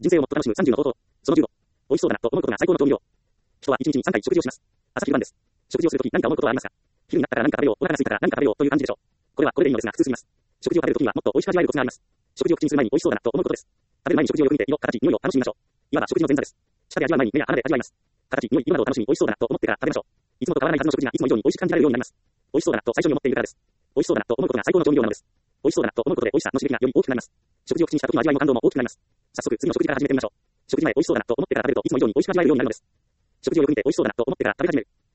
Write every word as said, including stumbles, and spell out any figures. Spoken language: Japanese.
人生をもっと楽しむさんじゅうの方法。そのじゅうご。美味しそうだなと思うことが最高の調味料。人はいちにちにさんかい食事をします。朝昼晩です。食事をするとき何か思うことはありますか？昼になったから何か食べよう、お腹が空いたから何か食べようという感じでしょう。これはこれでいいのですが普通すぎます。食事を食べるときにはもっと美味しく味わえるコツがあります。食事を口にする前に美味しそうだなと思うことです。食べる前に食事をよく見て色、形、匂いを楽しみましょう。いわば食事の前座です。舌で味わう前に目や鼻で味わいます。形、匂い、色などを楽しみ美味しそうだなと思ってから食べましょう。いつもと変わらないはずの食事がいつも以上に美味しく感じられるようになります。美味しそうだなと最初に思っているからです。美味しそうだなと思うことが最高の調味料なのです。美味しそうだなと思うことで美味しさの刺激がより大きくなります。食事を口にした時の味わいも感動も大きくなります。早速次の食事から始めてみましょう。食事前美味しそうだなと思ってから食べるといつも以上に美味しく味わえるようになるのです。食事をよく見て美味しそうだなと思ってから食べ始める。